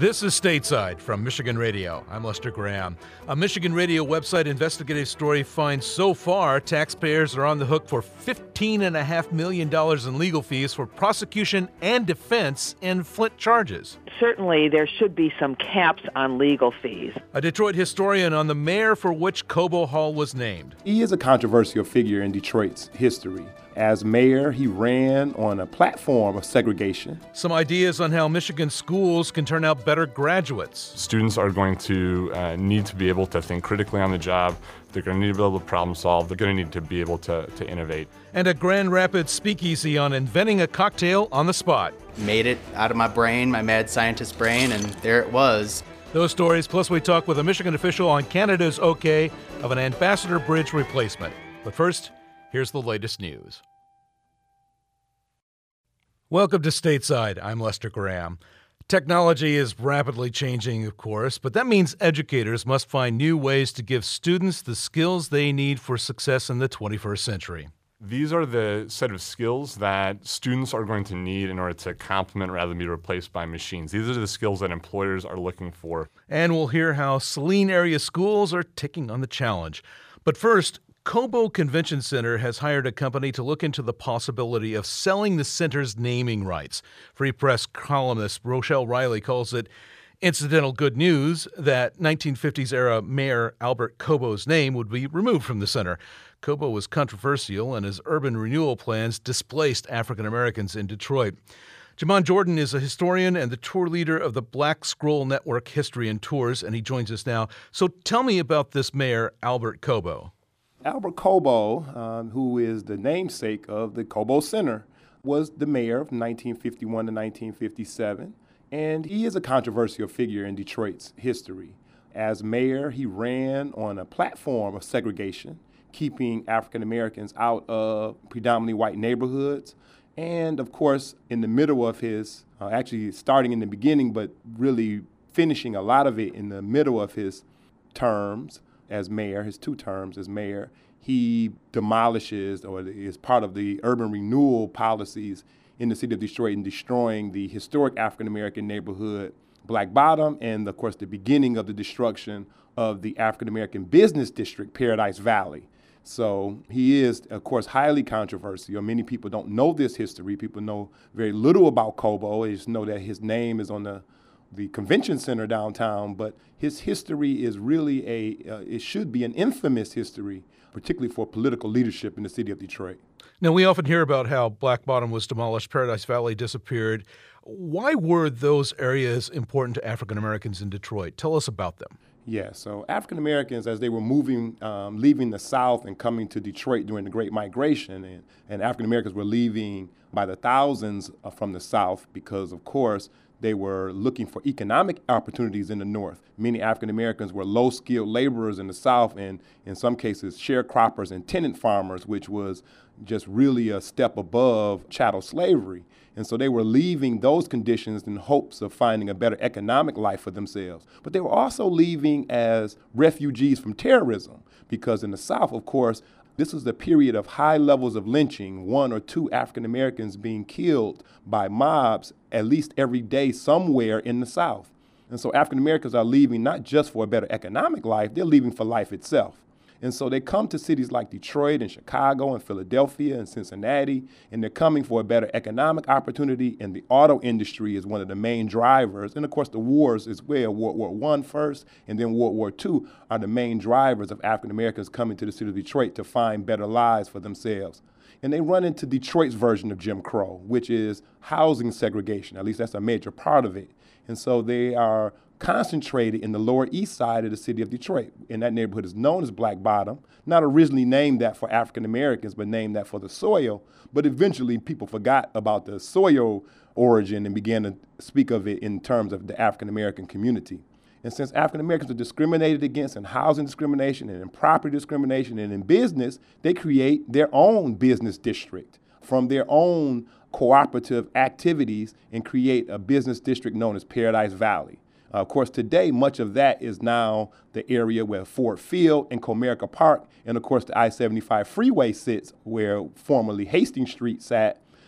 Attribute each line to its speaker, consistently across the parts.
Speaker 1: This is Stateside from Michigan Radio. I'm Lester Graham. A Michigan Radio website investigative story finds so far taxpayers are on the hook for $15.5 million in legal fees for prosecution and defense in Flint charges.
Speaker 2: Certainly, there should be some caps on legal fees.
Speaker 1: A Detroit historian on the mayor for which Cobo Hall was named.
Speaker 3: He is a controversial figure in Detroit's history. As mayor, he ran on a platform of segregation.
Speaker 1: Some ideas on how Michigan schools can turn out better graduates.
Speaker 4: Students are going to need to be able to think critically on the job. They're going to need to be able to problem solve. They're going to need to be able to innovate.
Speaker 1: And a Grand Rapids speakeasy on inventing a cocktail on the spot.
Speaker 5: Made it out of my brain, my mad scientist brain, and there it was.
Speaker 1: Those stories, plus we talk with a Michigan official on Canada's okay of an Ambassador Bridge replacement. But first, here's the latest news. Welcome to Stateside. I'm Lester Graham. Technology is rapidly changing, of course, but that means educators must find new ways to give students the skills they need for success in the 21st century.
Speaker 4: These are the set of skills that students are going to need in order to complement rather than be replaced by machines. These are the skills that employers are looking for.
Speaker 1: And we'll hear how Saline area schools are taking on the challenge. But first, Cobo Convention Center has hired a company to look into the possibility of selling the center's naming rights. Free Press columnist Rochelle Riley calls it incidental good news that 1950s-era Mayor Albert Cobo's name would be removed from the center. Cobo was controversial, and his urban renewal plans displaced African Americans in Detroit. Jamon Jordan is a historian and the tour leader of the Black Scroll Network History and Tours, and he joins us now. So tell me about this Mayor Albert Cobo.
Speaker 3: Albert Cobo, who is the namesake of the Cobo Center, was the mayor of 1951 to 1957, and he is a controversial figure in Detroit's history. As mayor, he ran on a platform of segregation, keeping African Americans out of predominantly white neighborhoods, and of course, in the middle of his, actually starting in the beginning, but really finishing a lot of it in the middle of his terms, as mayor, his 2 terms as mayor, he demolishes or is part of the urban renewal policies in the city of Detroit in destroying the historic African-American neighborhood Black Bottom and, of course, the beginning of the destruction of the African-American business district Paradise Valley. So he is, of course, highly controversial. Many people don't know this history. People know very little about Cobo. They just know that his name is on the convention center downtown, but his history is really it should be an infamous history, particularly for political leadership in the city of Detroit.
Speaker 1: Now, we often hear about how Black Bottom was demolished, Paradise Valley disappeared. Why were those areas important to African Americans in Detroit? Tell us about them.
Speaker 3: Yeah, so African Americans, as they were moving, leaving the South and coming to Detroit during the Great Migration, and African Americans were leaving by the thousands from the South because, of course, they were looking for economic opportunities in the North. Many African Americans were low-skilled laborers in the South, and in some cases, sharecroppers and tenant farmers, which was just really a step above chattel slavery. And so they were leaving those conditions in hopes of finding a better economic life for themselves. But they were also leaving as refugees from terrorism, because in the South, of course, this was a period of high levels of lynching, 1 or 2 African Americans being killed by mobs at least every day somewhere in the South. And so African Americans are leaving not just for a better economic life, they're leaving for life itself. And so they come to cities like Detroit and Chicago and Philadelphia and Cincinnati, and they're coming for a better economic opportunity, and the auto industry is one of the main drivers. And of course, the wars as well, World War I first, and then World War II are the main drivers of African Americans coming to the city of Detroit to find better lives for themselves. And they run into Detroit's version of Jim Crow, which is housing segregation. At least that's a major part of it. And so they are concentrated in the Lower East Side of the city of Detroit. And that neighborhood is known as Black Bottom, not originally named that for African Americans, but named that for the soil. But eventually people forgot about the soil origin and began to speak of it in terms of the African American community. And since African Americans are discriminated against in housing discrimination and in property discrimination and in business, they create their own business district from their own cooperative activities and create a business district known as Paradise Valley. Of course, today, much of that is now the area where Ford Field and Comerica Park, and of course, the I-75 freeway sits, where formerly Hastings Street sat.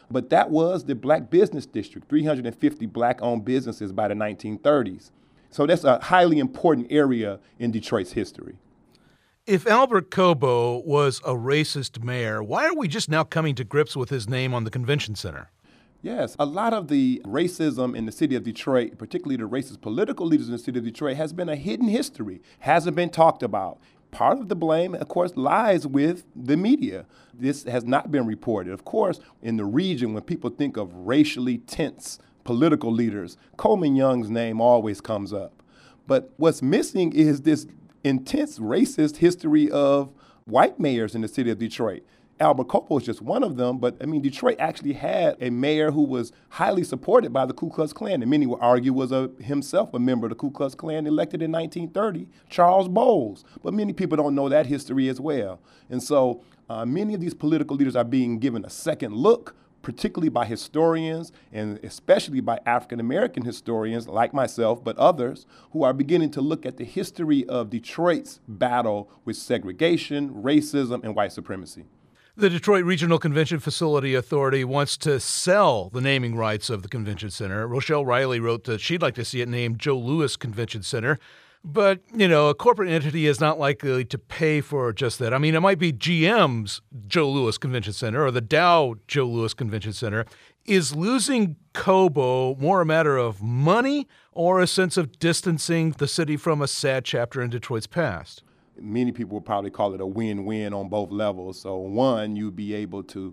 Speaker 3: But that was the black business district, 350 black-owned businesses by the 1930s. So that's a highly important area in Detroit's history.
Speaker 1: If Albert Cobo was a racist mayor, why are we just now coming to grips with his name on the convention center?
Speaker 3: Yes, a lot of the racism in the city of Detroit, particularly the racist political leaders in the city of Detroit, has been a hidden history, hasn't been talked about. Part of the blame, of course, lies with the media. This has not been reported. Of course, in the region, when people think of racially tense political leaders, Coleman Young's name always comes up. But what's missing is this intense racist history of white mayors in the city of Detroit. Albert Cobo is just one of them, but Detroit actually had a mayor who was highly supported by the Ku Klux Klan, and many would argue was himself a member of the Ku Klux Klan, elected in 1930, Charles Bowles. But many people don't know that history as well. And so many of these political leaders are being given a second look, particularly by historians and especially by African-American historians like myself, but others who are beginning to look at the history of Detroit's battle with segregation, racism, and white supremacy.
Speaker 1: The Detroit Regional Convention Facility Authority wants to sell the naming rights of the convention center. Rochelle Riley wrote that she'd like to see it named Joe Louis Convention Center. But, a corporate entity is not likely to pay for just that. It might be GM's Joe Louis Convention Center or the Dow Joe Louis Convention Center. Is losing Cobo more a matter of money or a sense of distancing the city from a sad chapter in Detroit's past?
Speaker 3: Many people would probably call it a win-win on both levels. So one, you'd be able to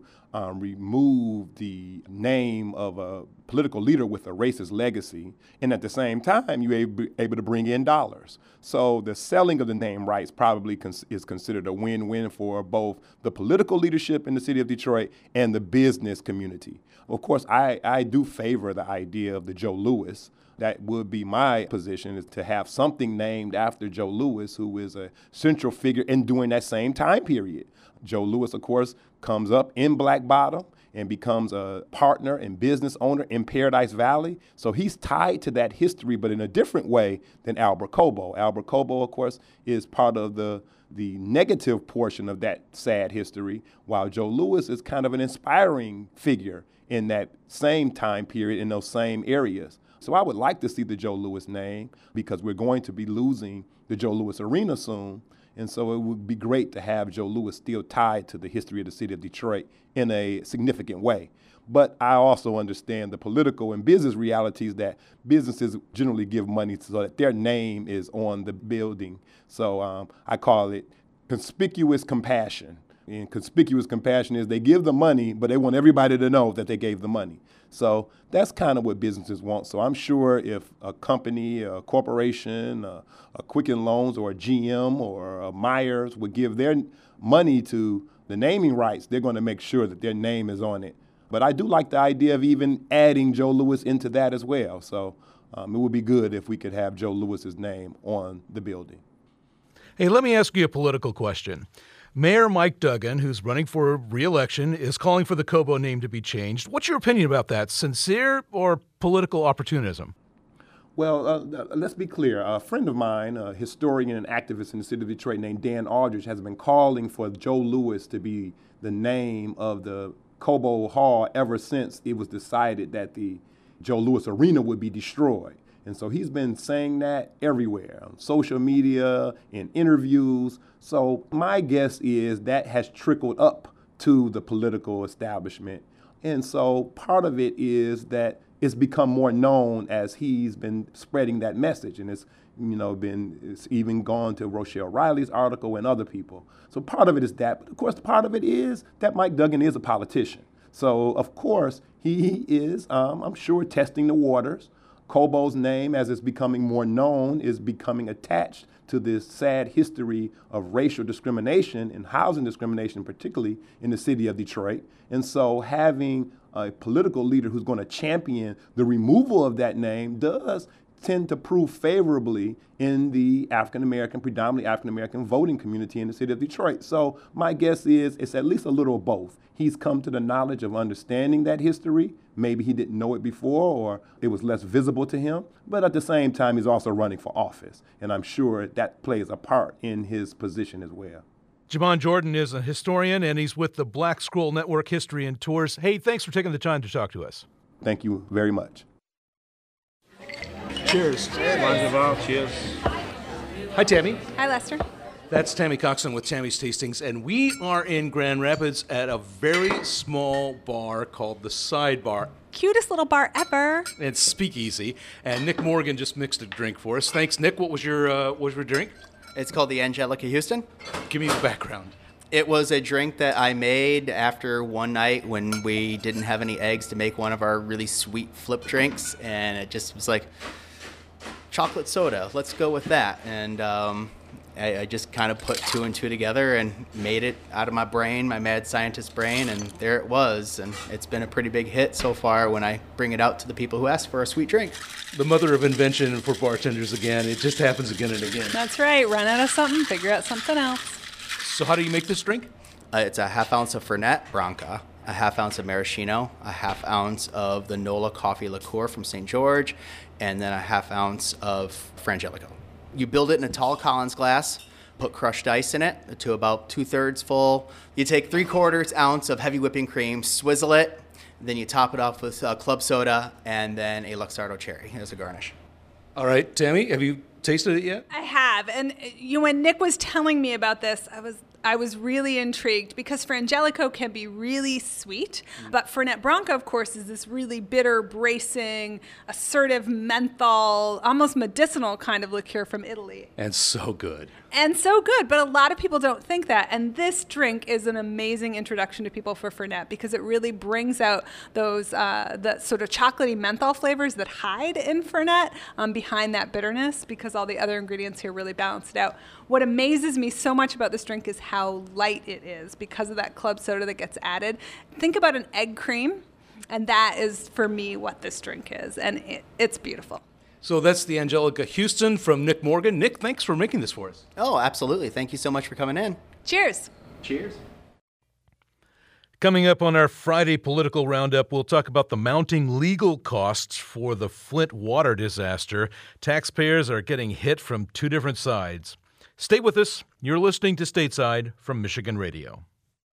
Speaker 3: remove the name of a political leader with a racist legacy, and at the same time, you're able to bring in dollars. So the selling of the name rights probably is considered a win-win for both the political leadership in the city of Detroit and the business community. Of course, I do favor the idea of the Joe Louis. That would be my position, is to have something named after Joe Louis, who is a central figure in during that same time period. Joe Louis, of course, comes up in Black Bottom and becomes a partner and business owner in Paradise Valley. So he's tied to that history, but in a different way than Albert Cobo. Albert Cobo, of course, is part of the negative portion of that sad history, while Joe Louis is kind of an inspiring figure in that same time period in those same areas. So I would like to see the Joe Louis name because we're going to be losing the Joe Louis Arena soon. And so it would be great to have Joe Louis still tied to the history of the city of Detroit in a significant way. But I also understand the political and business realities that businesses generally give money so that their name is on the building. So I call it conspicuous compassion. And conspicuous compassion is they give the money, but they want everybody to know that they gave the money. So that's kind of what businesses want. So I'm sure if a company, a corporation, a Quicken Loans or a GM or a Myers would give their money to the naming rights, they're going to make sure that their name is on it. But I do like the idea of even adding Joe Louis into that as well. So it would be good if we could have Joe Louis's name on the building.
Speaker 1: Hey, let me ask you a political question. Mayor Mike Duggan, who's running for re-election, is calling for the Cobo name to be changed. What's your opinion about that? Sincere or political opportunism?
Speaker 3: Well, let's be clear. A friend of mine, a historian and activist in the city of Detroit named Dan Aldridge, has been calling for Joe Louis to be the name of the Cobo Hall ever since it was decided that the Joe Louis Arena would be destroyed. And so he's been saying that everywhere, on social media, in interviews. So my guess is that has trickled up to the political establishment. And so part of it is that it's become more known as he's been spreading that message. And it's even gone to Rochelle Riley's article and other people. So part of it is that. But of course, part of it is that Mike Duggan is a politician. So of course, he is, I'm sure, testing the waters. Cobo's name, as it's becoming more known, is becoming attached to this sad history of racial discrimination and housing discrimination, particularly in the city of Detroit. And so having a political leader who's going to champion the removal of that name does tend to prove favorably in the predominantly African-American voting community in the city of Detroit. So my guess is it's at least a little of both. He's come to the knowledge of understanding that history. Maybe he didn't know it before or it was less visible to him. But at the same time, he's also running for office. And I'm sure that plays a part in his position as well.
Speaker 1: Jamon Jordan is a historian, and he's with the Black Scroll Network History and Tours. Hey, thanks for taking the time to talk to us.
Speaker 3: Thank you very much.
Speaker 1: Cheers.
Speaker 6: Cheers.
Speaker 1: Hi, Tammy.
Speaker 7: Hi, Lester.
Speaker 1: That's Tammy Coxon with Tammy's Tastings, and we are in Grand Rapids at a very small bar called the Sidebar.
Speaker 7: Cutest little bar ever.
Speaker 1: It's Speakeasy, and Nick Morgan just mixed a drink for us. Thanks, Nick. What was your drink?
Speaker 5: It's called the Angelica Houston.
Speaker 1: Give me the background.
Speaker 5: It was a drink that I made after one night when we didn't have any eggs to make one of our really sweet flip drinks, and it just was like, chocolate soda, let's go with that. And I just kind of put two and two together and made it out of my brain, my mad scientist brain, and there it was. And it's been a pretty big hit so far when I bring it out to the people who ask for a sweet drink.
Speaker 1: The mother of invention for bartenders again. It just happens again and again.
Speaker 7: That's right. Run out of something, figure out something else.
Speaker 1: So how do you make this drink?
Speaker 5: It's a half ounce of Fernet Branca, a half ounce of maraschino, a half ounce of the Nola coffee liqueur from St. George, and then a half ounce of Frangelico. You build it in a tall Collins glass, put crushed ice in it to about 2/3 full. You take 3/4 ounce of heavy whipping cream, swizzle it, then you top it off with club soda and then a Luxardo cherry as a garnish.
Speaker 1: All right, Tammy, have you tasted it yet?
Speaker 7: I have, and when Nick was telling me about this, I was really intrigued because Frangelico can be really sweet, but Fernet Branca, of course, is this really bitter, bracing, assertive menthol, almost medicinal kind of liqueur from Italy.
Speaker 1: And so good.
Speaker 7: And so good, but a lot of people don't think that. And this drink is an amazing introduction to people for Fernet because it really brings out those the sort of chocolatey menthol flavors that hide in Fernet behind that bitterness because all the other ingredients here really balance it out. What amazes me so much about this drink is how light it is because of that club soda that gets added. Think about an egg cream, and that is, for me, what this drink is. And it's beautiful.
Speaker 1: So that's the Angelica Houston from Nick Morgan. Nick, thanks for making this for us.
Speaker 5: Oh, absolutely. Thank you so much for coming in.
Speaker 7: Cheers.
Speaker 5: Cheers.
Speaker 1: Coming up on our Friday political roundup, we'll talk about the mounting legal costs for the Flint water disaster. Taxpayers are getting hit from two different sides. Stay with us. You're listening to Stateside from Michigan Radio.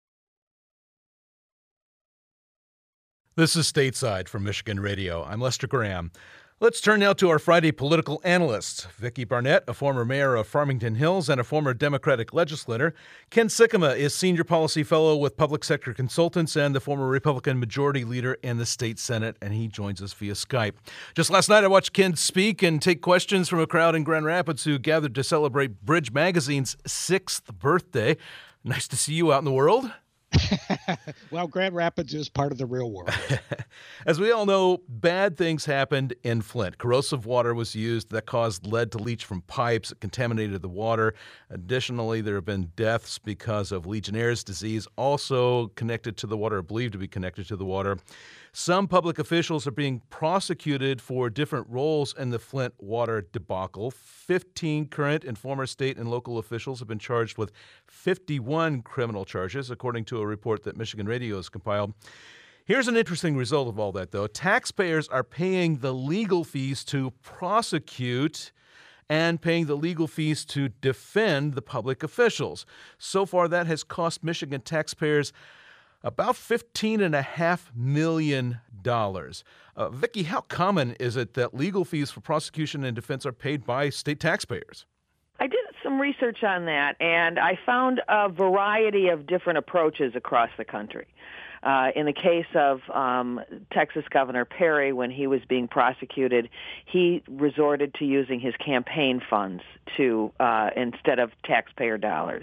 Speaker 1: This is Stateside from Michigan Radio. I'm Lester Graham. Let's turn now to our Friday political analysts. Vicki Barnett, a former mayor of Farmington Hills and a former Democratic legislator. Ken Sikkema is senior policy fellow with Public Sector Consultants and the former Republican majority leader in the state Senate, and he joins us via Skype. Just last night, I watched Ken speak and take questions from a crowd in Grand Rapids who gathered to celebrate Bridge Magazine's 6th birthday. Nice to see you out in the world.
Speaker 6: Well, Grand Rapids is part of the real world.
Speaker 1: As we all know, bad things happened in Flint. Corrosive water was used that caused lead to leach from pipes. It contaminated the water. Additionally, there have been deaths because of Legionnaire's disease, also connected to the water, or believed to be connected to the water. Some public officials are being prosecuted for different roles in the Flint water debacle. 15 current and former state and local officials have been charged with 51 criminal charges, according to a report that Michigan Radio has compiled. Here's an interesting result of all that, though. Taxpayers are paying the legal fees to prosecute and paying the legal fees to defend the public officials. So far, that has cost Michigan taxpayers about $15.5 million. Vicki, how common is it that legal fees for prosecution and defense are paid by state taxpayers?
Speaker 2: I did some research on that, and I found a variety of different approaches across the country. In the case of Texas Governor Perry, when he was being prosecuted, he resorted to using his campaign funds to instead of taxpayer dollars.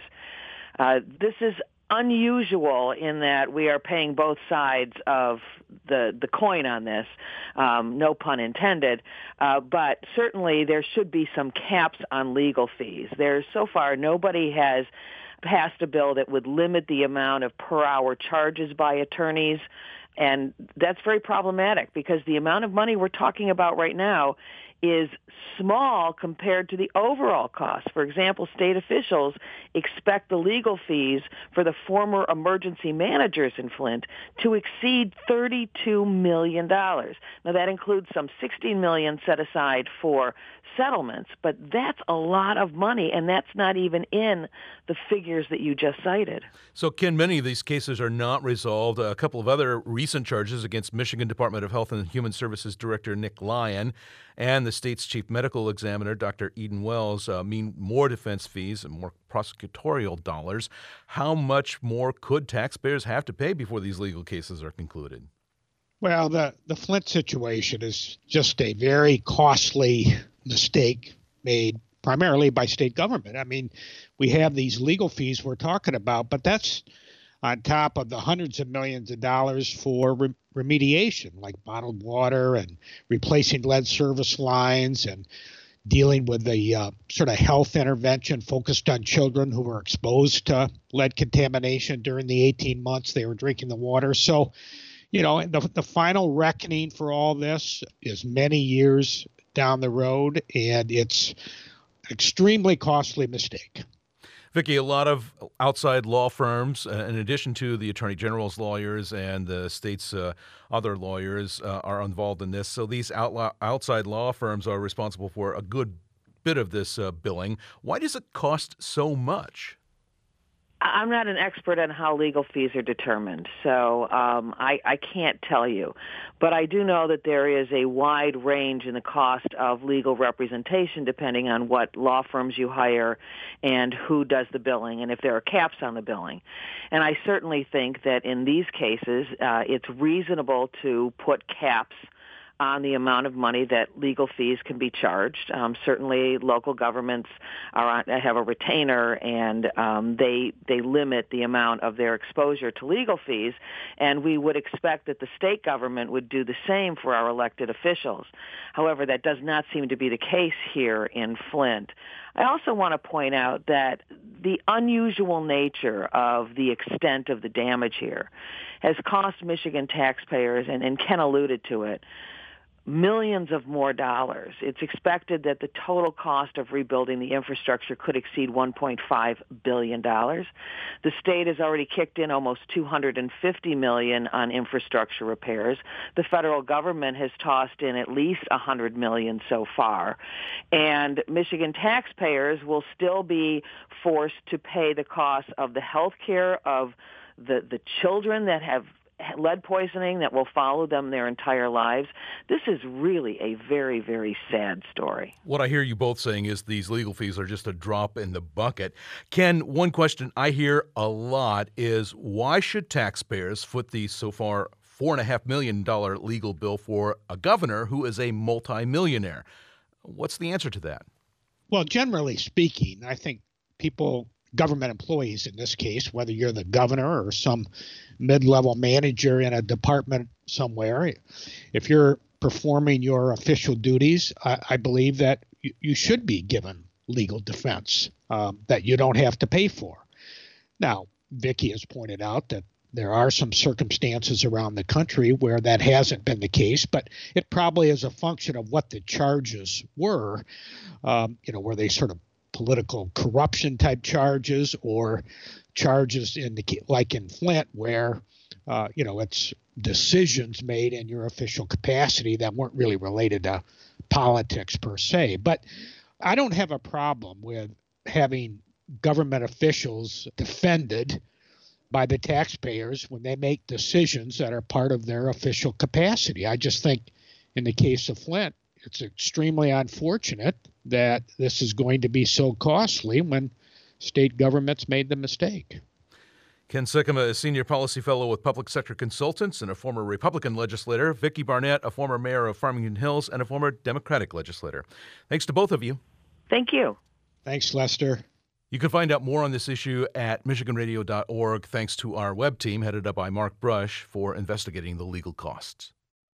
Speaker 2: This is unusual in that we are paying both sides of the coin on this, no pun intended, but certainly there should be some caps on legal fees. So far, nobody has passed a bill that would limit the amount of per-hour charges by attorneys, and that's very problematic because the amount of money we're talking about right now is small compared to the overall cost. For example, state officials expect the legal fees for the former emergency managers in Flint to exceed $32 million. Now, that includes some $16 million set aside for settlements, but that's a lot of money, and that's not even in the figures that you just cited.
Speaker 1: So, Ken, many of these cases are not resolved. A couple of other recent charges against Michigan Department of Health and Human Services Director Nick Lyon and the state's chief medical examiner, Dr. Eden Wells, mean more defense fees and more prosecutorial dollars. How much more could taxpayers have to pay before these legal cases are concluded?
Speaker 6: Well, the Flint situation is just a very costly mistake made primarily by state government. I mean, we have these legal fees we're talking about, but that's on top of the hundreds of millions of dollars for remediation, like bottled water and replacing lead service lines and dealing with the sort of health intervention focused on children who were exposed to lead contamination during the 18 months they were drinking the water. So, you know, the final reckoning for all this is many years down the road, and it's an extremely costly mistake.
Speaker 1: Vicki, a lot of outside law firms, in addition to the Attorney General's lawyers and the state's other lawyers, are involved in this. So these outside law firms are responsible for a good bit of this billing. Why does it cost so much?
Speaker 2: I'm not an expert on how legal fees are determined, so I can't tell you. But I do know that there is a wide range in the cost of legal representation depending on what law firms you hire and who does the billing and if there are caps on the billing. And I certainly think that in these cases, it's reasonable to put caps on the amount of money that legal fees can be charged. Certainly, local governments have a retainer, and they limit the amount of their exposure to legal fees. And we would expect that the state government would do the same for our elected officials. However, that does not seem to be the case here in Flint. I also want to point out that the unusual nature of the extent of the damage here has cost Michigan taxpayers, and Ken alluded to it, millions of more dollars. It's expected that the total cost of rebuilding the infrastructure could exceed $1.5 billion. The state has already kicked in almost $250 million on infrastructure repairs. The federal government has tossed in at least $100 million so far. And Michigan taxpayers will still be forced to pay the cost of the health care of the children that have lead poisoning that will follow them their entire lives. This is really a very, very sad story.
Speaker 1: What I hear you both saying is these legal fees are just a drop in the bucket. Ken, one question I hear a lot is why should taxpayers foot the so far $4.5 million legal bill for a governor who is a multimillionaire? What's the answer to that?
Speaker 6: Well, generally speaking, I think government employees in this case, whether you're the governor or some mid-level manager in a department somewhere, if you're performing your official duties, I believe that you should be given legal defense that you don't have to pay for. Now, Vicki has pointed out that there are some circumstances around the country where that hasn't been the case, but it probably is a function of what the charges were, were they sort of political corruption type charges or charges like in Flint where, it's decisions made in your official capacity that weren't really related to politics per se. But I don't have a problem with having government officials defended by the taxpayers when they make decisions that are part of their official capacity. I just think in the case of Flint, it's extremely unfortunate that this is going to be so costly when state governments made the mistake.
Speaker 1: Ken Sikkema is Senior Policy Fellow with Public Sector Consultants and a former Republican legislator. Vicki Barnett, a former mayor of Farmington Hills and a former Democratic legislator. Thanks to both of you.
Speaker 2: Thank you.
Speaker 6: Thanks, Lester.
Speaker 1: You can find out more on this issue at michiganradio.org, thanks to our web team headed up by Mark Brush for investigating the legal costs.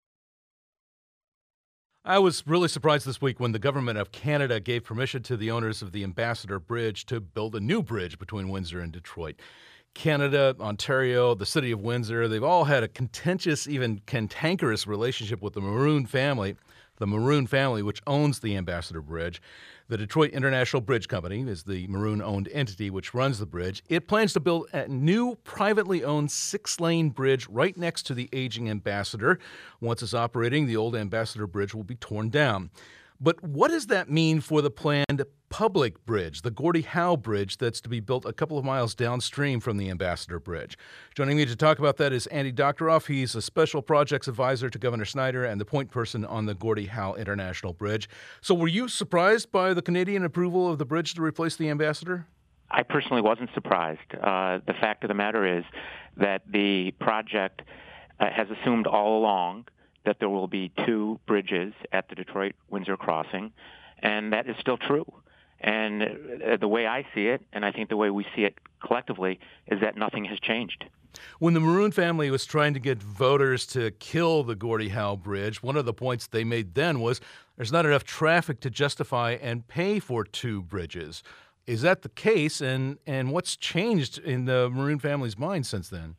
Speaker 1: I was really surprised this week when the government of Canada gave permission to the owners of the Ambassador Bridge to build a new bridge between Windsor and Detroit. Canada, Ontario, the city of Windsor, they've all had a contentious, even cantankerous relationship with the Maroon family. The Maroon family, which owns the Ambassador Bridge. The Detroit International Bridge Company is the Maroon-owned entity which runs the bridge. It plans to build a new privately owned 6-lane bridge right next to the aging Ambassador. Once it's operating, the old Ambassador Bridge will be torn down. But what does that mean for the planned public bridge, the Gordie Howe Bridge, that's to be built a couple of miles downstream from the Ambassador Bridge? Joining me to talk about that is Andy Doctoroff. He's a special projects advisor to Governor Snyder and the point person on the Gordie Howe International Bridge. So were you surprised by the Canadian approval of the bridge to replace the Ambassador?
Speaker 8: I personally wasn't surprised. The fact of the matter is that the project has assumed all along that there will be 2 bridges at the Detroit-Windsor crossing, and that is still true. And the way I see it, and I think the way we see it collectively, is that nothing has changed.
Speaker 1: When the Maroon family was trying to get voters to kill the Gordie Howe Bridge, one of the points they made then was there's not enough traffic to justify and pay for 2 bridges. Is that the case, and what's changed in the Maroon family's mind since then?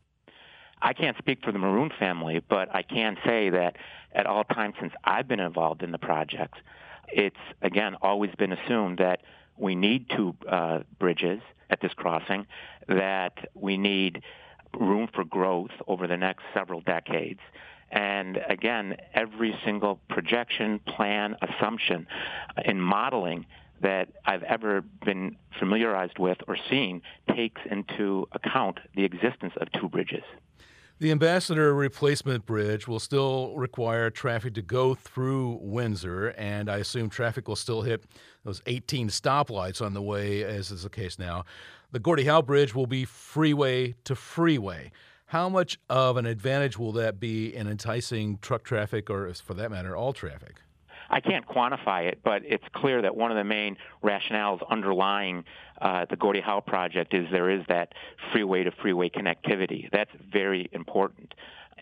Speaker 8: I can't speak for the Maroon family, but I can say that at all times since I've been involved in the project, it's, again, always been assumed that we need 2 bridges at this crossing, that we need room for growth over the next several decades. And again, every single projection, plan, assumption in modeling that I've ever been familiarized with or seen takes into account the existence of 2 bridges.
Speaker 1: The Ambassador Replacement Bridge will still require traffic to go through Windsor, and I assume traffic will still hit those 18 stoplights on the way, as is the case now. The Gordie Howe Bridge will be freeway to freeway. How much of an advantage will that be in enticing truck traffic, or for that matter, all traffic?
Speaker 8: I can't quantify it, but it's clear that one of the main rationales underlying the Gordie Howe project is there is that freeway-to-freeway connectivity. That's very important.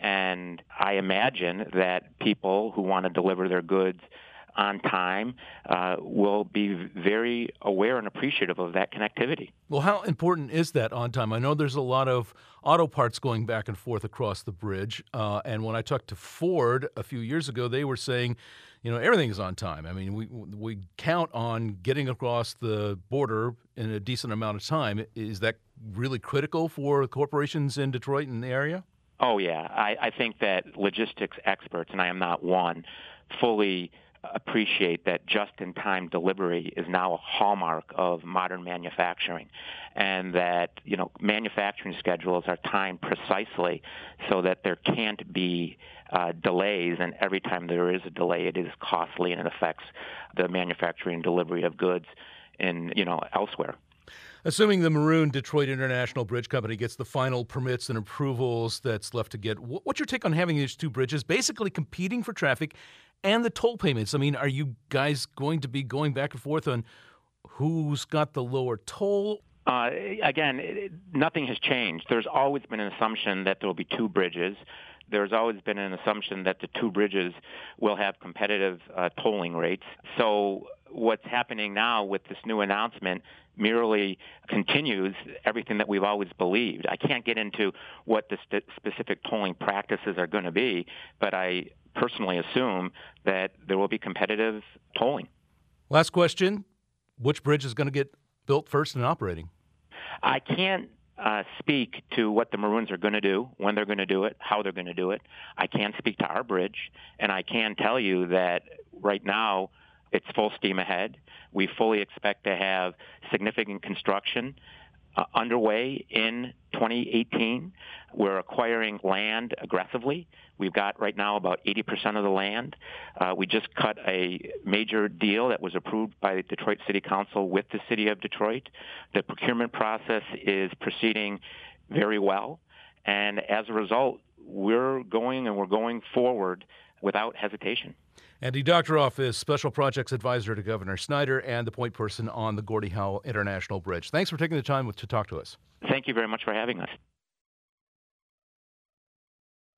Speaker 8: And I imagine that people who want to deliver their goods on time will be very aware and appreciative of that connectivity.
Speaker 1: Well, how important is that on time? I know there's a lot of auto parts going back and forth across the bridge. And when I talked to Ford a few years ago, they were saying, everything is on time. I mean, we count on getting across the border in a decent amount of time. Is that really critical for corporations in Detroit and the area?
Speaker 8: Oh, yeah. I think that logistics experts, and I am not one, fully appreciate that just-in-time delivery is now a hallmark of modern manufacturing, and that manufacturing schedules are timed precisely so that there can't be delays, and every time there is a delay, it is costly and it affects the manufacturing and delivery of goods in elsewhere.
Speaker 1: Assuming the Maroon Detroit International Bridge Company gets the final permits and approvals that's left to get, what's your take on having these 2 bridges basically competing for traffic and the toll payments? I mean, are you guys going to be going back and forth on who's got the lower toll?
Speaker 8: Again, nothing has changed. There's always been an assumption that there will be 2 bridges. There's always been an assumption that the 2 bridges will have competitive tolling rates. So what's happening now with this new announcement merely continues everything that we've always believed. I can't get into what the specific tolling practices are going to be, but I personally assume that there will be competitive tolling.
Speaker 1: Last question. Which bridge is going to get built first and operating?
Speaker 8: I can't speak to what the Maroons are going to do, when they're going to do it, how they're going to do it. I can speak to our bridge, and I can tell you that right now it's full steam ahead. We fully expect to have significant construction underway in 2018. We're acquiring land aggressively. We've got right now about 80% of the land. We just cut a major deal that was approved by the Detroit City Council with the City of Detroit. The procurement process is proceeding very well. And as a result, we're going forward without hesitation.
Speaker 1: Andy Doctoroff is Special Projects Advisor to Governor Snyder and the point person on the Gordie Howe International Bridge. Thanks for taking the time to talk to us.
Speaker 8: Thank you very much for having us.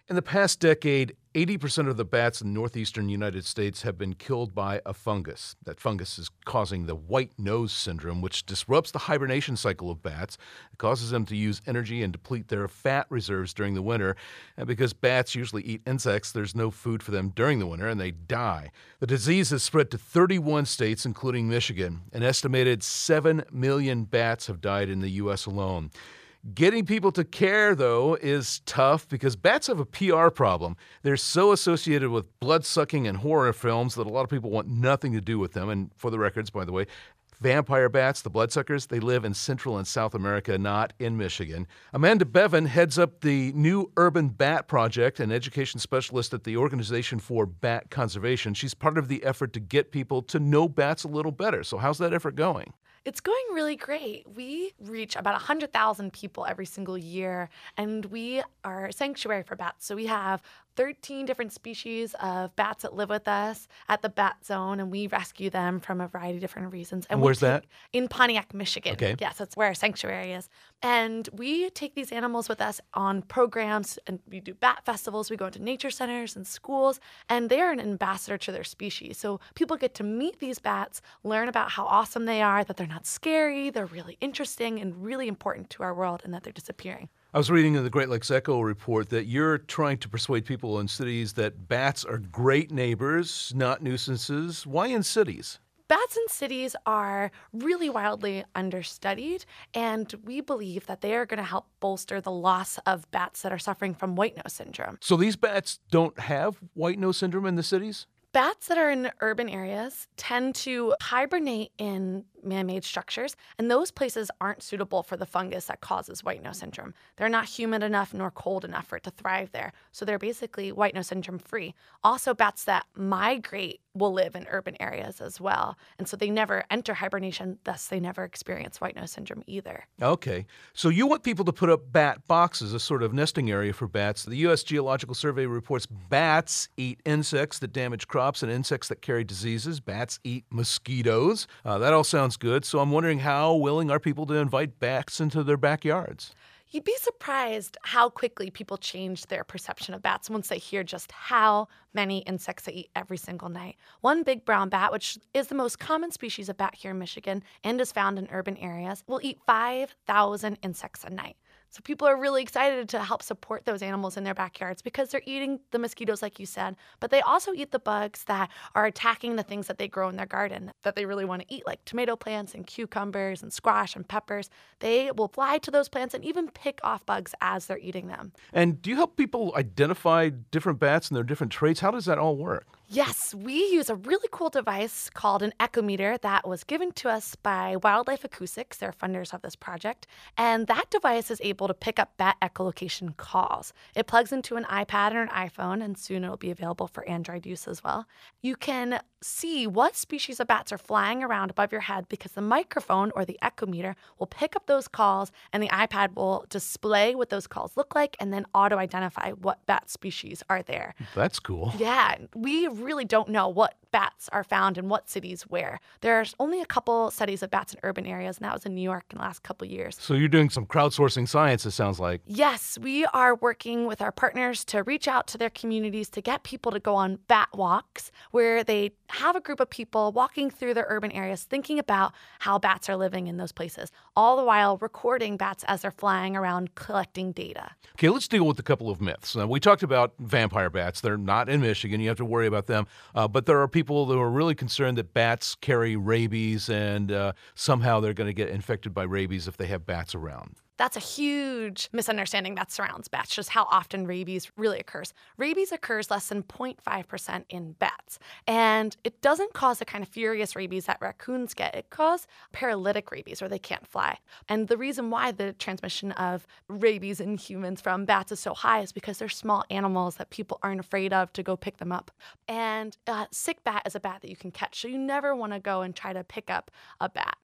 Speaker 1: In the past decade, 80% of the bats in the northeastern United States have been killed by a fungus. That fungus is causing the white nose syndrome, which disrupts the hibernation cycle of bats. It causes them to use energy and deplete their fat reserves during the winter. And because bats usually eat insects, there's no food for them during the winter, and they die. The disease has spread to 31 states, including Michigan. An estimated 7 million bats have died in the U.S. alone. Getting people to care, though, is tough because bats have a PR problem. They're so associated with blood-sucking and horror films that a lot of people want nothing to do with them. And for the records, by the way, vampire bats, the bloodsuckers, they live in Central and South America, not in Michigan. Amanda Bevan heads up the New Urban Bat Project, an education specialist at the Organization for Bat Conservation. She's part of the effort to get people to know bats a little better. So how's that effort going?
Speaker 9: It's going really great. We reach about 100,000 people every single year, and we are a sanctuary for bats. So we have 13 different species of bats that live with us at the Bat Zone, and we rescue them from a variety of different reasons.
Speaker 1: And where's that?
Speaker 9: In Pontiac, Michigan.
Speaker 1: Okay.
Speaker 9: Yes, that's where our sanctuary is. And we take these animals with us on programs, and we do bat festivals. We go into nature centers and schools, and they're an ambassador to their species. So people get to meet these bats, learn about how awesome they are, that they're not scary, they're really interesting and really important to our world, and that they're disappearing.
Speaker 1: I was reading in the Great Lakes Echo report that you're trying to persuade people in cities that bats are great neighbors, not nuisances. Why in cities?
Speaker 9: Bats in cities are really wildly understudied, and we believe that they are going to help bolster the loss of bats that are suffering from white nose syndrome.
Speaker 1: So these bats don't have white nose syndrome in the cities?
Speaker 9: Bats that are in urban areas tend to hibernate in man-made structures, and those places aren't suitable for the fungus that causes white nose syndrome. They're not humid enough nor cold enough for it to thrive there, so they're basically white nose syndrome free. Also, bats that migrate will live in urban areas as well, and so they never enter hibernation, thus they never experience white nose syndrome either.
Speaker 1: Okay, so you want people to put up bat boxes, a sort of nesting area for bats. The U.S. Geological Survey reports bats eat insects that damage crops and insects that carry diseases. Bats eat mosquitoes. That all sounds good. So I'm wondering, how willing are people to invite bats into their backyards?
Speaker 9: You'd be surprised how quickly people change their perception of bats once they hear just how many insects they eat every single night. One big brown bat, which is the most common species of bat here in Michigan and is found in urban areas, will eat 5,000 insects a night. So people are really excited to help support those animals in their backyards because they're eating the mosquitoes, like you said, but they also eat the bugs that are attacking the things that they grow in their garden that they really want to eat, like tomato plants and cucumbers and squash and peppers. They will fly to those plants and even pick off bugs as they're eating them.
Speaker 1: And do you help people identify different bats and their different traits? How does that all work?
Speaker 9: Yes, we use a really cool device called an echometer that was given to us by Wildlife Acoustics. They're funders of this project. And that device is able to pick up bat echolocation calls. It plugs into an iPad or an iPhone, and soon it'll be available for Android use as well. You can see what species of bats are flying around above your head because the microphone or the echometer will pick up those calls, and the iPad will display what those calls look like and then auto-identify what bat species are there.
Speaker 1: That's cool.
Speaker 9: Yeah, we really don't know what bats are found in what cities where. There's only a couple studies of bats in urban areas, and that was in New York in the last couple years.
Speaker 1: So you're doing some crowdsourcing science, it sounds like.
Speaker 9: Yes, we are working with our partners to reach out to their communities to get people to go on bat walks where they have a group of people walking through their urban areas thinking about how bats are living in those places, all the while recording bats as they're flying around collecting data.
Speaker 1: Okay, let's deal with a couple of myths. We talked about vampire bats. They're not in Michigan. You have to worry about them. But there are people that are really concerned that bats carry rabies and somehow they're going to get infected by rabies if they have bats around.
Speaker 9: That's a huge misunderstanding that surrounds bats, just how often rabies really occurs. Rabies occurs less than 0.5% in bats, and it doesn't cause the kind of furious rabies that raccoons get. It causes paralytic rabies, where they can't fly. And the reason why the transmission of rabies in humans from bats is so high is because they're small animals that people aren't afraid of to go pick them up. And a sick bat is a bat that you can catch, so you never want to go and try to pick up a bat.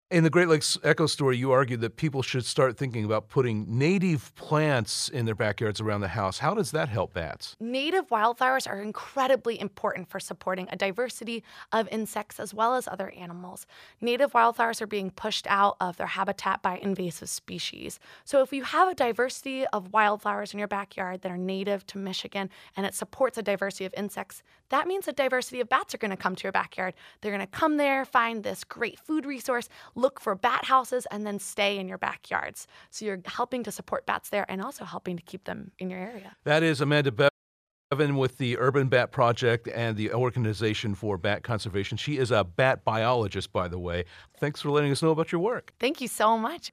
Speaker 1: In the Great Lakes Echo story, you argued that people should start thinking about putting native plants in their backyards around the house. How does that help bats?
Speaker 9: Native wildflowers are incredibly important for supporting a diversity of insects as well as other animals. Native wildflowers are being pushed out of their habitat by invasive species. So if you have a diversity of wildflowers in your backyard that are native to Michigan and it supports a diversity of insects, that means a diversity of bats are going to come to your backyard. They're going to come there, find this great food resource, look for bat houses, and then stay in your backyards. So you're helping to support bats there and also helping to keep them in your area.
Speaker 1: That is Amanda Bevan with the Urban Bat Project and the Organization for Bat Conservation. She is a bat biologist, by the way. Thanks for letting us know about your work.
Speaker 9: Thank you so much.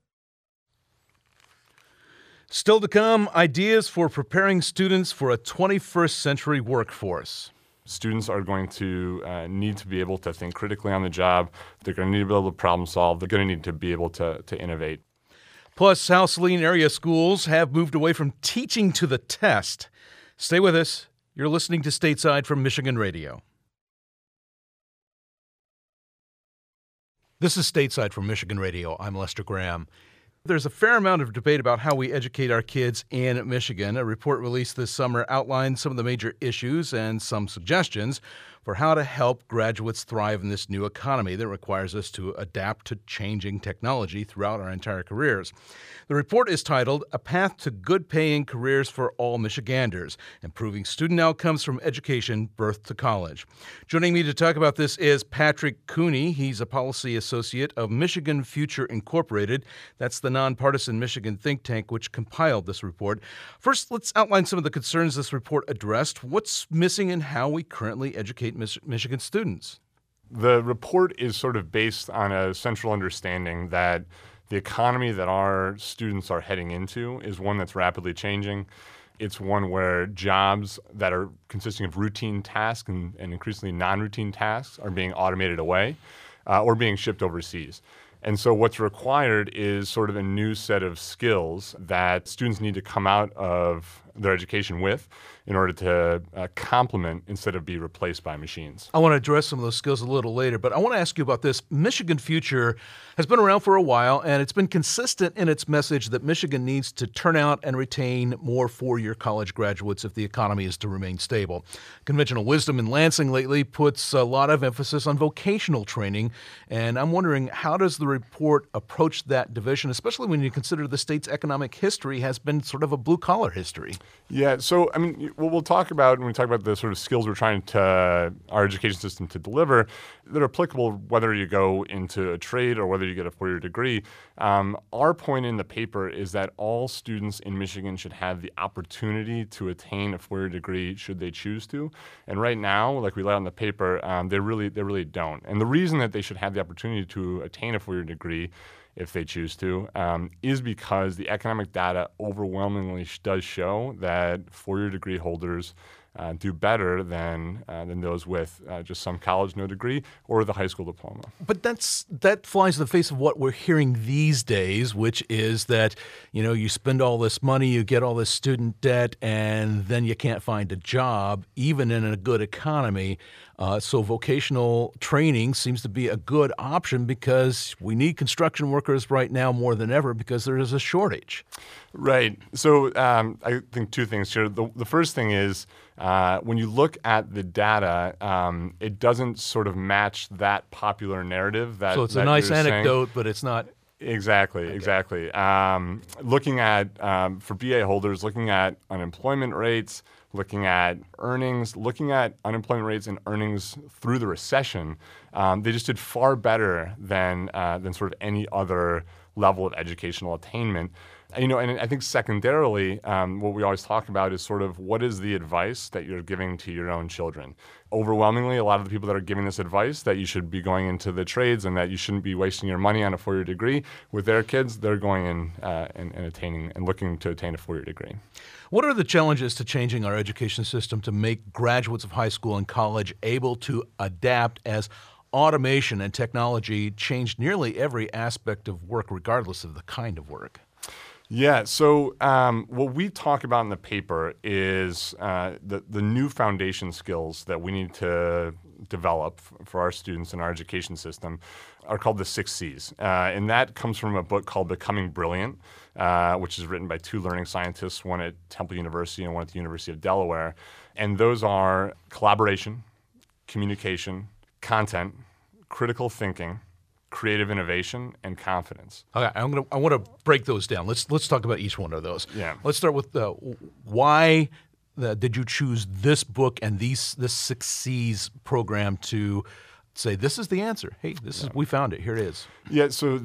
Speaker 1: Still to come, ideas for preparing students for a 21st century workforce.
Speaker 4: Students are going to need to be able to think critically on the job. They're going to need to be able to problem solve. They're going to need to be able to innovate.
Speaker 1: Plus, how Saline area schools have moved away from teaching to the test. Stay with us. You're listening to Stateside from Michigan Radio. This is Stateside from Michigan Radio. I'm Lester Graham. There's a fair amount of debate about how we educate our kids in Michigan. A report released this summer outlined some of the major issues and some suggestions for how to help graduates thrive in this new economy that requires us to adapt to changing technology throughout our entire careers. The report is titled A Path to Good Paying Careers for All Michiganders, Improving Student Outcomes from Education, Birth to College. Joining me to talk about this is Patrick Cooney. He's a policy associate of Michigan Future Incorporated. That's the nonpartisan Michigan think tank which compiled this report. First, let's outline some of the concerns this report addressed. What's missing in how we currently educate Michigan students?
Speaker 4: The report is sort of based on a central understanding that the economy that our students are heading into is one that's rapidly changing. It's one where jobs that are consisting of routine tasks and increasingly non-routine tasks are being automated away or being shipped overseas. And so what's required is sort of a new set of skills that students need to come out of their education with in order to complement instead of be replaced by machines.
Speaker 1: I want to address some of those skills a little later, but I want to ask you about this. Michigan Future has been around for a while, and it's been consistent in its message that Michigan needs to turn out and retain more four-year college graduates if the economy is to remain stable. Conventional wisdom in Lansing lately puts a lot of emphasis on vocational training, and I'm wondering, how does the report approach that division, especially when you consider the state's economic history has been sort of a blue-collar history?
Speaker 4: Yeah, so, I mean, what we'll talk about when we talk about the sort of skills we're trying to, our education system to deliver, that are applicable whether you go into a trade or whether you get a four-year degree. Our point in the paper is that all students in Michigan should have the opportunity to attain a four-year degree should they choose to. And right now, like we lay out in the paper, they really don't. And the reason that they should have the opportunity to attain a four-year degree if they choose to, is because the economic data overwhelmingly does show that four-year degree holders do better than those with just some college no degree or the high school diploma.
Speaker 1: But that flies in the face of what we're hearing these days, which is that, you spend all this money, you get all this student debt, and then you can't find a job, even in a good economy. So vocational training seems to be a good option because we need construction workers right now more than ever because there is a shortage.
Speaker 4: Right. So I think two things here. The first thing is when you look at the data, it doesn't sort of match that popular narrative. So
Speaker 1: it's a nice anecdote, but it's not.
Speaker 4: Exactly. Looking at, for BA holders, looking at unemployment rates, looking at earnings, looking at unemployment rates and earnings through the recession, they just did far better than sort of any other level of educational attainment. And I think secondarily, what we always talk about is sort of what is the advice that you're giving to your own children. Overwhelmingly, a lot of the people that are giving this advice that you should be going into the trades and that you shouldn't be wasting your money on a four-year degree, with their kids, they're going in and attaining and looking to attain a four-year degree.
Speaker 1: What are the challenges to changing our education system to make graduates of high school and college able to adapt as automation and technology change nearly every aspect of work, regardless of the kind of work?
Speaker 4: Yeah, so what we talk about in the paper is the new foundation skills that we need to develop for our students in our education system are called the 6 C's. And that comes from a book called Becoming Brilliant, which is written by 2 learning scientists, one at Temple University and one at the University of Delaware. And those are collaboration, communication, content, critical thinking, creative innovation, and confidence.
Speaker 1: Okay, I want to break those down. Let's talk about each one of those.
Speaker 4: Yeah.
Speaker 1: Let's start with why did you choose this book and this 6 C's program to say this is the answer? Hey, we found it. Here it is.
Speaker 4: Yeah. So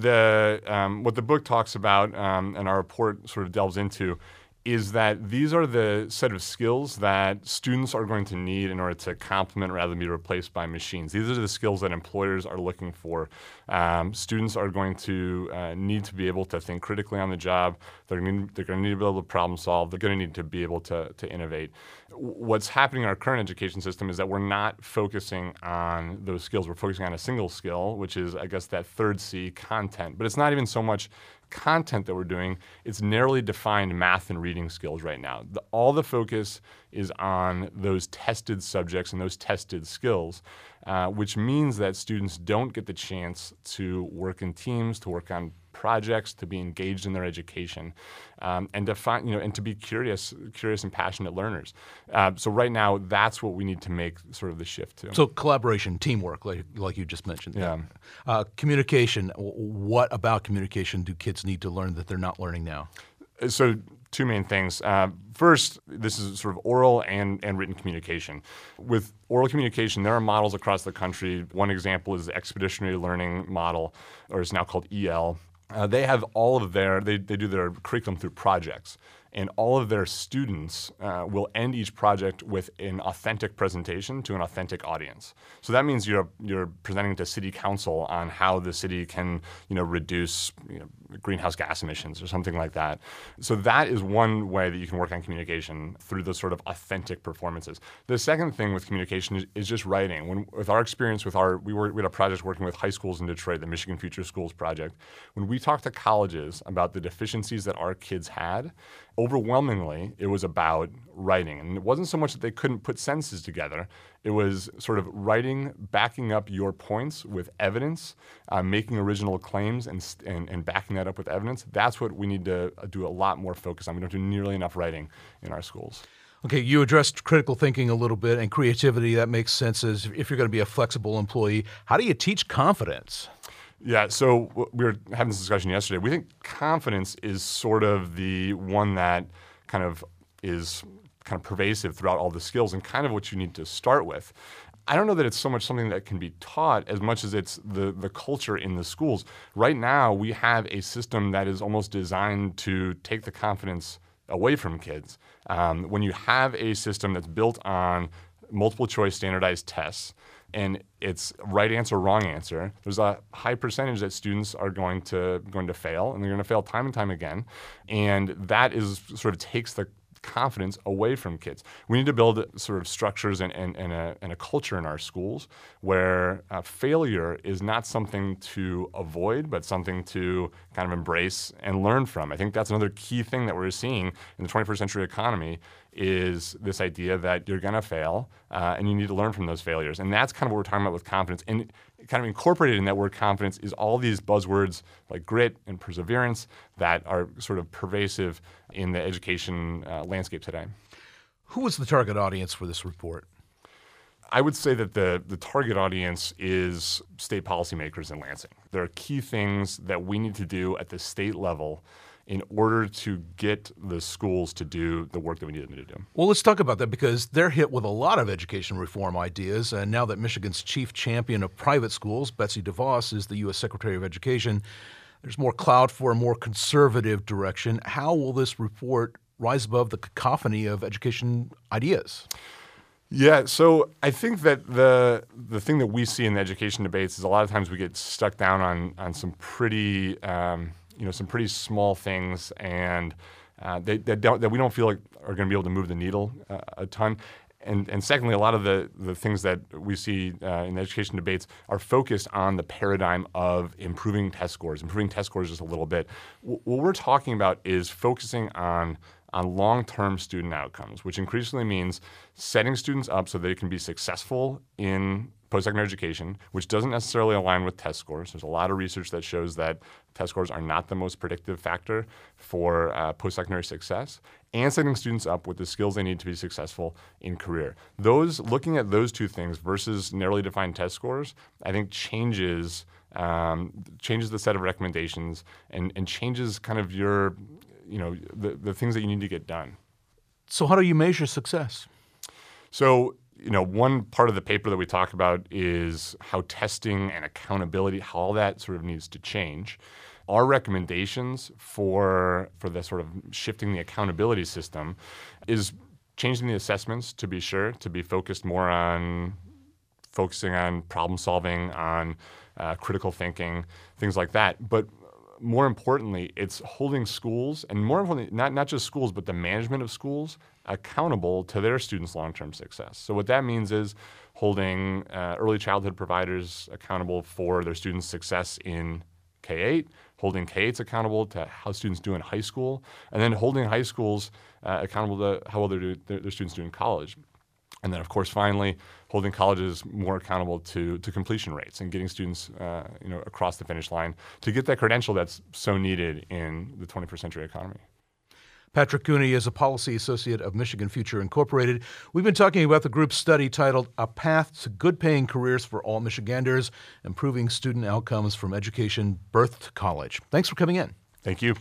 Speaker 4: what the book talks about and our report sort of delves into is that these are the set of skills that students are going to need in order to complement rather than be replaced by machines. These are the skills that employers are looking for. Students are going to need to be able to think critically on the job. They're going to need to be able to problem solve. They're going to need to be able to innovate. What's happening in our current education system is that we're not focusing on those skills. We're focusing on a single skill, which is, I guess, that third C, content. But it's not even so much content that we're doing, it's narrowly defined math and reading skills right now. All the focus is on those tested subjects and those tested skills, which means that students don't get the chance to work in teams, to work on projects, to be engaged in their education, and to find, and to be curious and passionate learners. So right now, that's what we need to make sort of the shift to.
Speaker 1: So collaboration, teamwork, like you just mentioned.
Speaker 4: Yeah.
Speaker 1: Communication. What about communication do kids need to learn that they're not learning now?
Speaker 4: So 2 main things. First, this is sort of oral and written communication. With oral communication, there are models across the country. One example is the Expeditionary Learning Model, or it's now called EL. They have all of they do their curriculum through projects. And all of their students will end each project with an authentic presentation to an authentic audience. So that means you're presenting to city council on how the city can reduce greenhouse gas emissions or something like that. So that is one way that you can work on communication through those sort of authentic performances. The second thing with communication is just writing. With our experience we had a project working with high schools in Detroit, the Michigan Future Schools Project. When we talked to colleges about the deficiencies that our kids had, overwhelmingly, it was about writing. And it wasn't so much that they couldn't put sentences together. It was sort of writing, backing up your points with evidence, making original claims and backing that up with evidence. That's what we need to do a lot more focus on. We don't do nearly enough writing in our schools.
Speaker 1: Okay, you addressed critical thinking a little bit and creativity. That makes sense as if you're going to be a flexible employee. How do you teach confidence?
Speaker 4: Yeah, so we were having this discussion yesterday. We think confidence is sort of the one that is pervasive throughout all the skills and kind of what you need to start with. I don't know that it's so much something that can be taught as much as it's the culture in the schools. Right now, we have a system that is almost designed to take the confidence away from kids. When you have a system that's built on multiple choice standardized tests, and it's right answer, wrong answer, there's a high percentage that students are going to fail, and they're going to fail time and time again. And that is sort of takes the confidence away from kids. We need to build sort of structures and a culture in our schools where failure is not something to avoid, but something to kind of embrace and learn from. I think that's another key thing that we're seeing in the 21st century economy is this idea that you're going to fail and you need to learn from those failures. And that's kind of what we're talking about with confidence. And kind of incorporated in that word confidence is all these buzzwords like grit and perseverance that are sort of pervasive in the education landscape today.
Speaker 1: Who was the target audience for this report?
Speaker 4: I would say that the target audience is state policymakers in Lansing. There are key things that we need to do at the state level in order to get the schools to do the work that we need them to do.
Speaker 1: Well, let's talk about that because they're hit with a lot of education reform ideas. And now that Michigan's chief champion of private schools, Betsy DeVos, is the U.S. Secretary of Education, there's more clout for a more conservative direction. How will this report rise above the cacophony of education ideas?
Speaker 4: Yeah, so I think that the thing that we see in the education debates is a lot of times we get stuck down on some pretty some pretty small things, and that we don't feel like are going to be able to move the needle a ton. And secondly, a lot of the things that we see in the education debates are focused on the paradigm of improving test scores just a little bit. What we're talking about is focusing on long-term student outcomes, which increasingly means setting students up so they can be successful in post-secondary education, which doesn't necessarily align with test scores. There's a lot of research that shows that test scores are not the most predictive factor for post-secondary success, and setting students up with the skills they need to be successful in career. Looking at those two things versus narrowly defined test scores, I think changes the set of recommendations and changes kind of the things that you need to get done.
Speaker 1: So how do you measure success?
Speaker 4: So, one part of the paper that we talk about is how testing and accountability, how all that sort of needs to change. Our recommendations for the sort of shifting the accountability system is changing the assessments, to be sure, to be focusing on problem solving, on critical thinking, things like that. But more importantly, it's holding schools, and more importantly, not just schools, but the management of schools accountable to their students' long-term success. So what that means is holding early childhood providers accountable for their students' success in K-8, holding K-8s accountable to how students do in high school, and then holding high schools accountable to how well their students do in college. And then, of course, finally, holding colleges more accountable to completion rates and getting students across the finish line to get that credential that's so needed in the 21st century economy.
Speaker 1: Patrick Cooney is a policy associate of Michigan Future Incorporated. We've been talking about the group's study titled A Path to Good-Paying Careers for All Michiganders, Improving Student Outcomes from Education, Birth to College. Thanks for coming in.
Speaker 4: Thank you.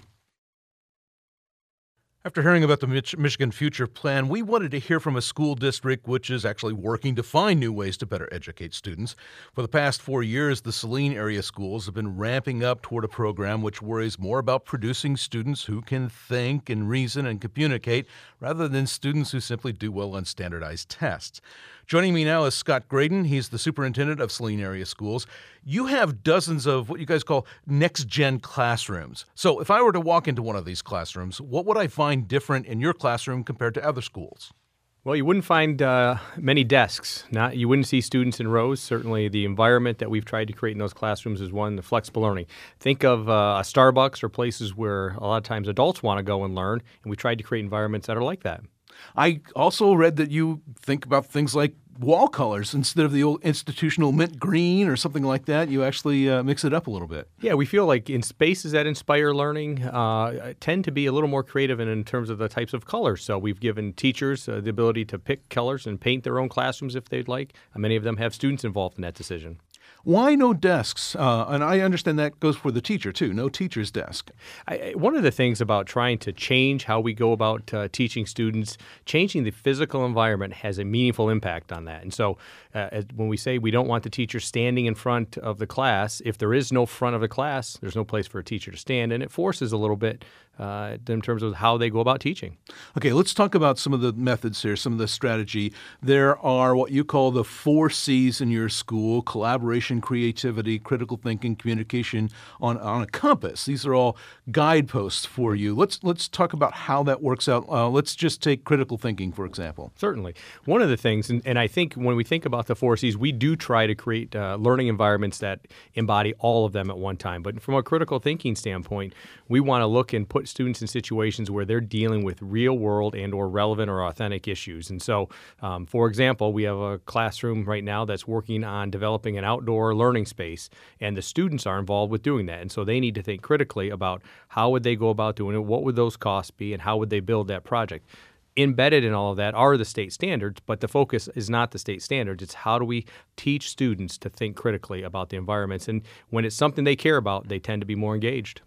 Speaker 1: After hearing about the Michigan Future Plan, we wanted to hear from a school district which is actually working to find new ways to better educate students. For the past 4 years, the Saline area schools have been ramping up toward a program which worries more about producing students who can think and reason and communicate rather than students who simply do well on standardized tests. Joining me now is Scott Graydon. He's the superintendent of Saline area schools. You have dozens of what you guys call next-gen classrooms. So if I were to walk into one of these classrooms, what would I find different in your classroom compared to other schools?
Speaker 10: Well, you wouldn't find many desks. You wouldn't see students in rows. Certainly the environment that we've tried to create in those classrooms is one, the flexible learning. Think of a Starbucks or places where a lot of times adults want to go and learn, and we tried to create environments that are like that.
Speaker 1: I also read that you think about things like wall colors instead of the old institutional mint green or something like that. You actually mix it up a little bit.
Speaker 10: Yeah, we feel like in spaces that inspire learning tend to be a little more creative in terms of the types of colors. So we've given teachers the ability to pick colors and paint their own classrooms if they'd like. Many of them have students involved in that decision.
Speaker 1: Why no desks? And I understand that goes for the teacher, too. No teacher's desk.
Speaker 10: One of the things about trying to change how we go about teaching students, changing the physical environment has a meaningful impact on that. And so when we say we don't want the teacher standing in front of the class, if there is no front of the class, there's no place for a teacher to stand, and it forces a little bit in terms of how they go about teaching.
Speaker 1: Okay, let's talk about some of the methods here, some of the strategy. There are what you call the 4 C's in your school: collaboration, creativity, critical thinking, communication on a compass. These are all guideposts for you. Let's talk about how that works out. Let's just take critical thinking, for example.
Speaker 10: Certainly. One of the things, and I think when we think about the 4 C's, we do try to create learning environments that embody all of them at one time. But from a critical thinking standpoint, we want to look and put students in situations where they're dealing with real world and or relevant or authentic issues. And so, for example, we have a classroom right now that's working on developing an outdoor learning space, and the students are involved with doing that. And so they need to think critically about how would they go about doing it, what would those costs be, and how would they build that project. Embedded in all of that are the state standards, but the focus is not the state standards. It's how do we teach students to think critically about the environments. And when it's something they care about, they tend to be more engaged.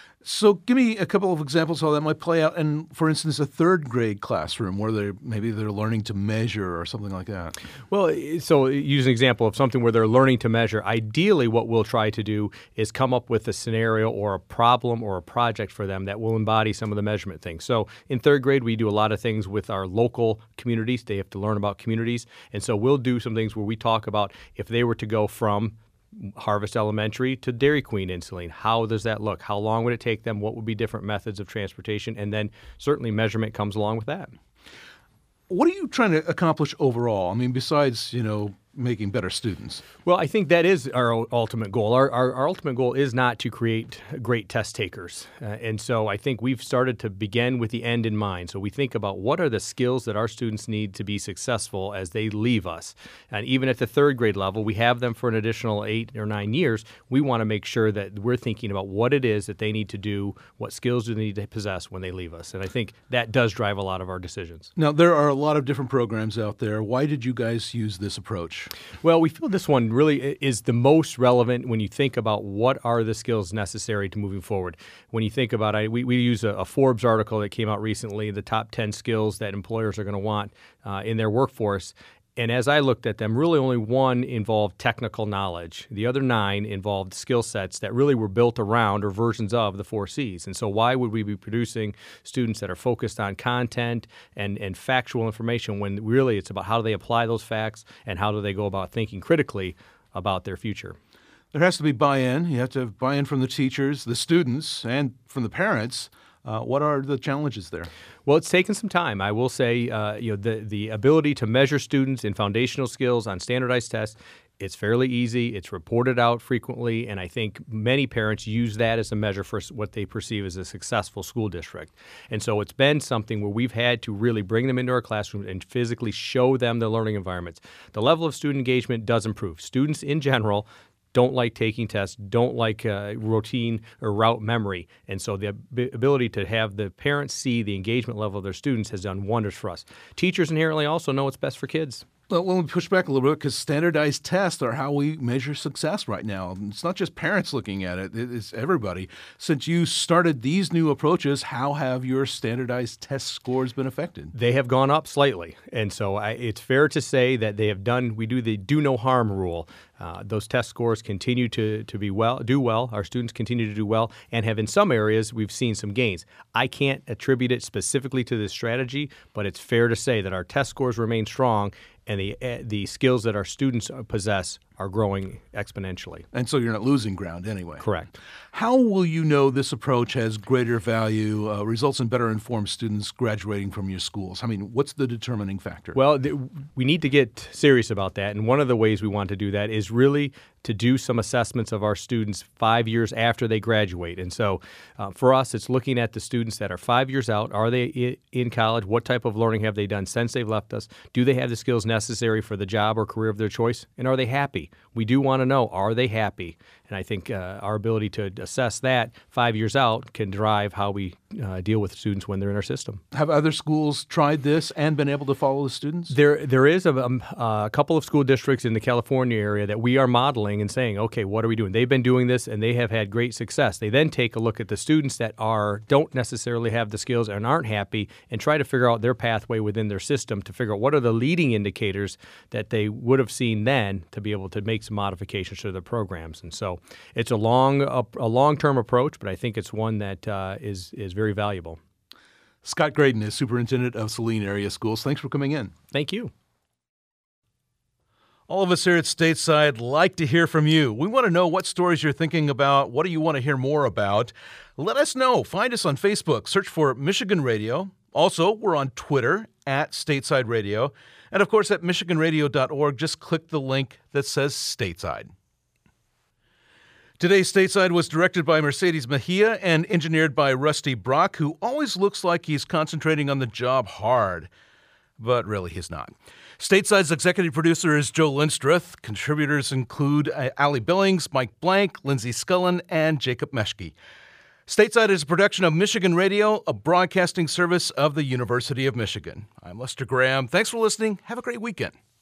Speaker 1: So give me a couple of examples how that might play out in, for instance, a 3rd grade classroom where maybe they're learning to measure or something like that.
Speaker 10: Well, so use an example of something where they're learning to measure. Ideally, what we'll try to do is come up with a scenario or a problem or a project for them that will embody some of the measurement things. So in 3rd grade, we do a lot of things with our local communities. They have to learn about communities. And so we'll do some things where we talk about if they were to go from Harvest Elementary to Dairy Queen in Saline. How does that look? How long would it take them? What would be different methods of transportation? And then certainly measurement comes along with that.
Speaker 1: What are you trying to accomplish overall? I mean, besides, making better students.
Speaker 10: Well, I think that is our ultimate goal. Our ultimate goal is not to create great test takers. And so I think we've started to begin with the end in mind. So we think about what are the skills that our students need to be successful as they leave us. And even at the third grade level, we have them for an additional 8 or 9 years. We want to make sure that we're thinking about what it is that they need to do, what skills do they need to possess when they leave us. And I think that does drive a lot of our decisions.
Speaker 1: Now, there are a lot of different programs out there. Why did you guys use this approach?
Speaker 10: Well, we feel this one really is the most relevant when you think about what are the skills necessary to moving forward. When you think about it, we use a Forbes article that came out recently, the top 10 skills that employers are going to want in their workforce. And as I looked at them, really only one involved technical knowledge. The other 9 involved skill sets that really were built around or versions of the 4 Cs. And so why would we be producing students that are focused on content and factual information when really it's about how do they apply those facts and how do they go about thinking critically about their future?
Speaker 1: There has to be buy-in. You have to have buy-in from the teachers, the students, and from the parents. What are the challenges there?
Speaker 10: Well, it's taken some time. I will say, the ability to measure students in foundational skills on standardized tests, it's fairly easy. It's reported out frequently, and I think many parents use that as a measure for what they perceive as a successful school district. And so it's been something where we've had to really bring them into our classroom and physically show them the learning environments. The level of student engagement does improve. Students in general don't like taking tests, don't like routine or route memory. And so the ability to have the parents see the engagement level of their students has done wonders for us. Teachers inherently also know what's best for kids.
Speaker 1: Well, let me push back a little bit because standardized tests are how we measure success right now. It's not just parents looking at it, it's everybody. Since you started these new approaches, how have your standardized test scores been affected?
Speaker 10: They have gone up slightly. And so it's fair to say that we do the do no harm rule. Those test scores continue to do well. Our students continue to do well and have in some areas we've seen some gains. I can't attribute it specifically to this strategy, but it's fair to say that our test scores remain strong and the skills that our students possess are growing exponentially.
Speaker 1: And so you're not losing ground anyway.
Speaker 10: Correct.
Speaker 1: How will you know this approach has greater value, results in better informed students graduating from your schools? I mean, what's the determining factor?
Speaker 10: Well, we need to get serious about that. And one of the ways we want to do that is really to do some assessments of our students 5 years after they graduate. And so for us, it's looking at the students that are 5 years out. Are they in college? What type of learning have they done since they've left us? Do they have the skills necessary for the job or career of their choice? And are they happy? We do want to know, are they happy? And I think our ability to assess that 5 years out can drive how we deal with students when they're in our system.
Speaker 1: Have other schools tried this and been able to follow the students?
Speaker 10: There is a couple of school districts in the California area that we are modeling and saying, okay, what are we doing? They've been doing this and they have had great success. They then take a look at the students that don't necessarily have the skills and aren't happy and try to figure out their pathway within their system to figure out what are the leading indicators that they would have seen then to be able to make some modifications to their programs. And so it's a long-term approach, but I think it's one that is very valuable.
Speaker 1: Scott Graydon is superintendent of Saline Area Schools. Thanks for coming in.
Speaker 10: Thank you.
Speaker 1: All of us here at Stateside like to hear from you. We want to know what stories you're thinking about. What do you want to hear more about? Let us know. Find us on Facebook. Search for Michigan Radio. Also, we're on Twitter at Stateside Radio. And of course, at michiganradio.org, just click the link that says Stateside. Today's Stateside was directed by Mercedes Mejia and engineered by Rusty Brock, who always looks like he's concentrating on the job hard. But really, he's not. Stateside's executive producer is Joe Lindstruth. Contributors include Allie Billings, Mike Blank, Lindsay Scullen, and Jacob Meschke. Stateside is a production of Michigan Radio, a broadcasting service of the University of Michigan. I'm Lester Graham. Thanks for listening. Have a great weekend.